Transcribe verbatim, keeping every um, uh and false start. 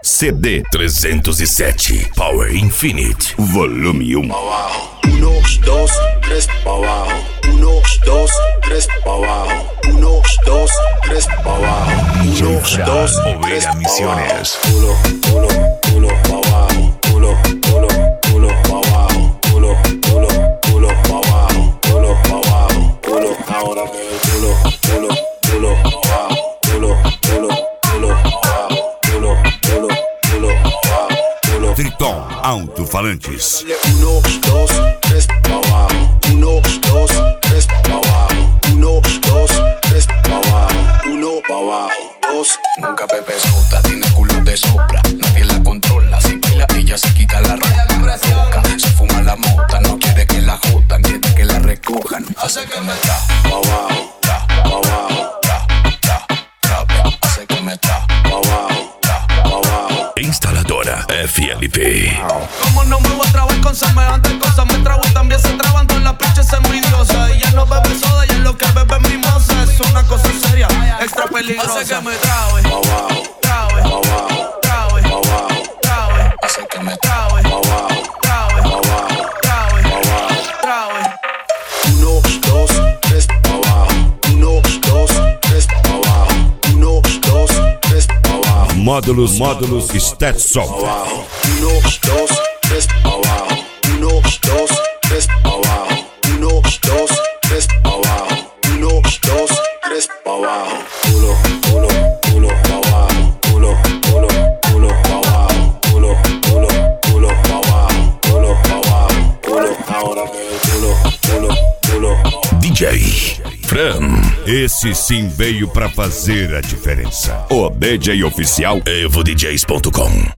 C D trezentos e sete Power Infinite Volume um. Uno, dos, tres pa' abajo. Uno, dos, tres pa' abajo. Uno, dos, tres pa' abajo. Uno, dos, tres pa' abajo. Culo, culo, culo pa' abajo. Culo, culo, culo pa' abajo. Culo, culo, culo pa' abajo. Culo pa' abajo. Culo, ahora que el culo, culo, culo pa' abajo. Culo, culo, culo pa' abajo. Culo, culo, culo pa' abajo. Culo. Triton Alto-Falantes. Uno, dos, tres pa' abajo. Uno, dos, tres pa' abajo. Uno, dos, tres pa' abajo. Uno pa' abajo. Dos. Nunca Pepe Sota tiene culo de sobra. Nadie la controla. Si baila ella se quita la ropa. Loca, se fuma la mota. No quiere que la jodan, quiere que la recojan. Hace que me tra Pa' abajo. tra Pa' abajo. tra tra tra. Hace que me tra Pa' abajo. tra Pa' abajo. Instaladora F L P. Como no me voy a trabar con semejante cosa. Me trago y también se traban todas las pinches envidiosas. Ella no bebe soda y es lo que bebe mi moza. Es una cosa seria, extra peligrosa. Hace que me trabe, Pa' abajo. trabe, Pa' abajo. trabe, Pa' abajo. trabe, hace que me tra trabe, Pa' abajo. trabe, Pa' abajo. trabe, Pa' abajo. trabe. Uno, dos, tres pa' abajo. Uno, dos, tres pa' abajo. Uno, dos, tres pa' abajo. Módulos, módulos, Stetson. Abajo. Uno, dos, tres pa' abajo. Uno, dos, tres pa' abajo. Uno, dos, tres pa' abajo. Uno, dos, tres pa' abajo. Culo, culo, culo pa' abajo. Culo, culo, culo pa' abajo. Culo, culo, culo pa' abajo. Culo pa' abajo. Culo, ahora que el culo, culo, culo pa' abajo. D J Fran. Esse sim veio pra fazer a diferença. O D J oficial evo d js ponto com.